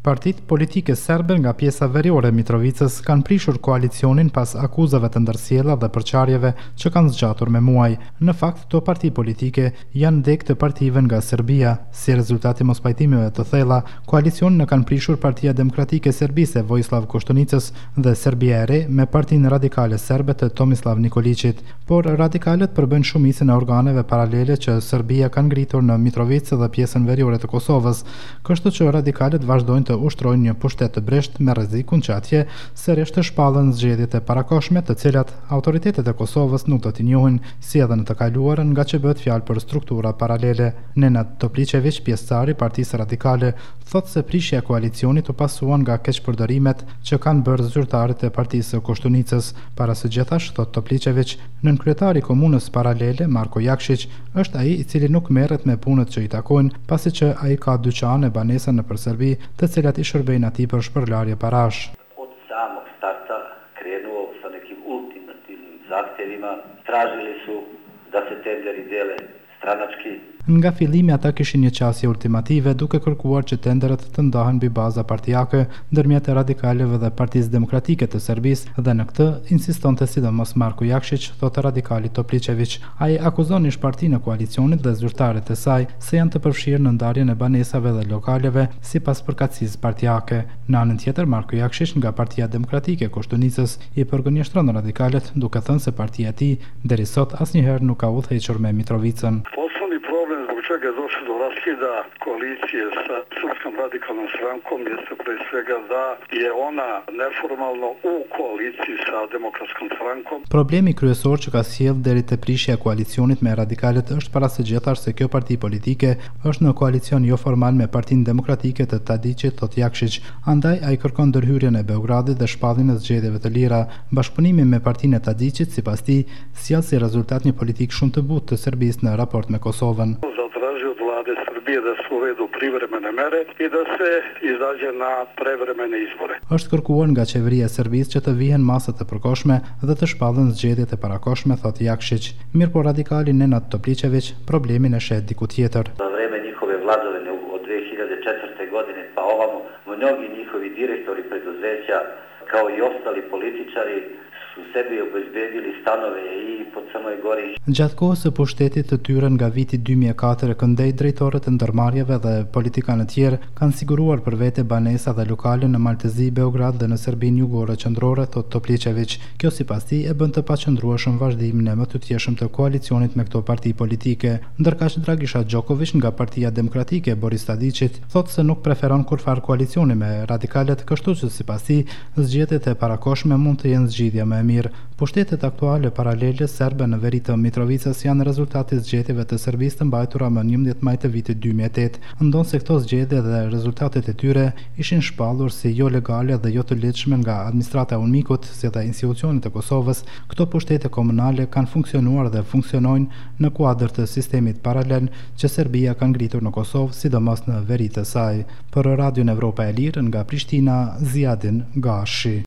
Partitë politike serbe nga pjesa veriore e Mitrovicës kanë prishur koalicionin pas akuzave të ndërsjella dhe përçarjeve që kanë zgjatur me muaj. Në fakt, këto parti politike janë dek të partive nga Serbia. Si rezultati i mospajtimeve të thella, koalicionin e kanë prishur Partia Demokratike Serbise Vojislav Koštunicës dhe Serbia e Re me Partinë Radikale Serbe të Tomislav Nikolićit, por radikalet përbën shumicën e organeve paralele që Serbia kanë ngritur në Mitrovicë dhe pjesën veriore të Kosovës, kështu që radikalet vazhdojnë të ushtrojnë një pushtet të bresht me rrezikun që atje sërish të shpallën zgjedhjet e parakohshme të cilat autoritetet e Kosovës nuk do t'i njohin, si edhe në të kaluarën, nga që bëhet fjalë për struktura paralele. Nenad Topličević, pjesëtari i Partisë Radikale, thotë se prishja e koalicionit u pasuan nga keqpërdorimet që kanë bërë zyrtarët e Partisë së Koštunicës. Para së gjithash, thotë Topličević, nënkryetari i komunës paralele, Marko Jakšić, është ai i cili nuk merret me punët që i takojnë, pasi që ai ka dyqane banesa nëpër Serbi, të cilat i shërbejnë atij për shpërlarje parash. Od samog starta krenuo sa nekim ultimativnim zahtjevima, tražili su da se tenderi dele stranački. Nga fillimi ata kishin një qasje ultimative duke kërkuar që tenderet të ndahen mbi baza partijake ndërmjet radikaleve dhe Partisë Demokratike të Serbisë, dhe në këtë insistonte sidomos Marko Jakšić, thotë radikali Topličević. Ai akuzon ish-partinë e koalicionit dhe zyrtarët e saj se janë të përfshirë në ndarjen e banesave dhe lokaleve sipas përkatësisë partijake. Në anën tjetër, Marko Jakšić nga Partia Demokratike e Koštunicës i përgënjeshtron radikalet, duke thënë se partia e tij deri sot asnjëherë nuk ka udhëhequr me Mitrovicën. Problem zbog čega je došlo do raskida koalicije sa Srpskom radikalnom strankom jeste pre svega da je ona neformalno u koaliciji sa Demokratskom strankom. Problemi kryesor që ka sjellë deri te prishja e koalicionit me radikalet është para së gjithash se kjo parti politike është në koalicion jo formal me Partinë Demokratike të Tadićit, thotë Jakšić. Andaj ai kërkon ndërhyrjen e Beogradit dhe shpalljen e zgjedhjeve të lira. Bashkëpunimi me Partinë e Tadićit, sipas tij, sjell si rezultat një politikë shumë të butë të Serbisë në raport me Kosovën. Zatražio od vlade Srbije da se uvedu privremene mere i da se izađe na prevremene izbore. Është kërkuar nga qeveria e Serbisë që të vihen masa të përkohshme dhe të shpallen zgjedhjet e parakohshme, thotë Jakšić. Mirë po radikali Nenad Topličević problemin e shet diku tjetër. Za vreme njihove vladavine od 2004. godine pa ovamo, mnogi njihovi direktori preduzeća kao i ostali političari su sebi obezbedili stanove i po Crnoj Gori. Gjatë kohës së pushtetit të tyre nga viti 2004 këndej, drejtorët e ndërmarrjeve dhe politikanë të tjerë kanë siguruar për vete banesa dhe lokale në Maltezi, Beograd dhe në Serbinë jugore qendrore, thotë Topličević. Kjo sipas tij e bën të paqëndrueshëm vazhdimin e mëtutjeshëm të koalicionit me këto parti politike. Ndërkaq Dragisha Djokovic nga Partia Demokratike e Boris Tadićit thotë se nuk preferon kurfar koalicioni me radikalet, kështu që sipas tij zgjedhjet e parakohshme mund të jenë zgjidhja më e mirë. Pushtetet aktuale paralele serbe në veri të Mitrovicës janë rezultati i zgjedhjeve të Serbisë të mbajtura më 11 maj të vitit 2008. Ndonë se këto zgjedhje dhe rezultatet e tyre ishin shpallur si jo legale dhe jo të lehtëshme nga administrata e UNMIK-ut, si dhe institucionet e Kosovës, këto pushtete komunale kanë funksionuar dhe funksionojnë në kuadër të sistemit paralel që Serbia ka ngritur në Kosovë, sidomos në veri të saj. Për Radion Evropa e Lirë nga Prishtina, Ziadin Gashi.